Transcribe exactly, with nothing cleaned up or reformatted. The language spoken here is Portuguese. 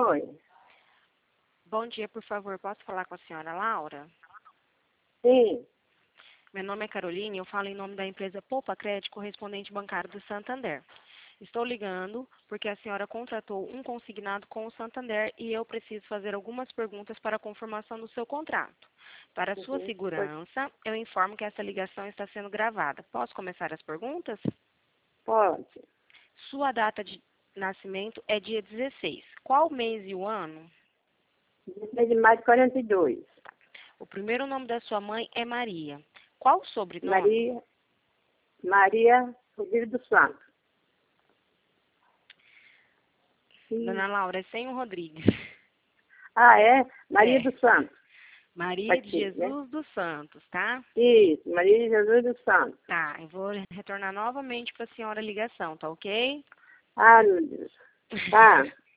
Oi. Bom dia, por favor, posso falar com a senhora Laura? Sim. Meu nome é Caroline e eu falo em nome da empresa Poupa Crédito, correspondente bancário do Santander. Estou ligando porque a senhora contratou um consignado com o Santander e eu preciso fazer algumas perguntas para a confirmação do seu contrato. Para sua Uhum. segurança, eu informo que essa ligação está sendo gravada. Posso começar as perguntas? Pode. Sua data de nascimento é dia dezesseis. Qual mês e o ano? dezesseis de maio de quarenta e dois. O primeiro nome da sua mãe é Maria. Qual o sobrenome? Maria, Maria Rodrigues do Santo. Dona Laura, é sem o Rodrigues. Ah, é? Maria É. do Santo. Maria de Aqui, né? Jesus dos Santos, tá? Isso, Maria de Jesus do Santo. Tá, eu vou retornar novamente para a senhora a ligação, tá ok? Ah, meu Deus. Tá.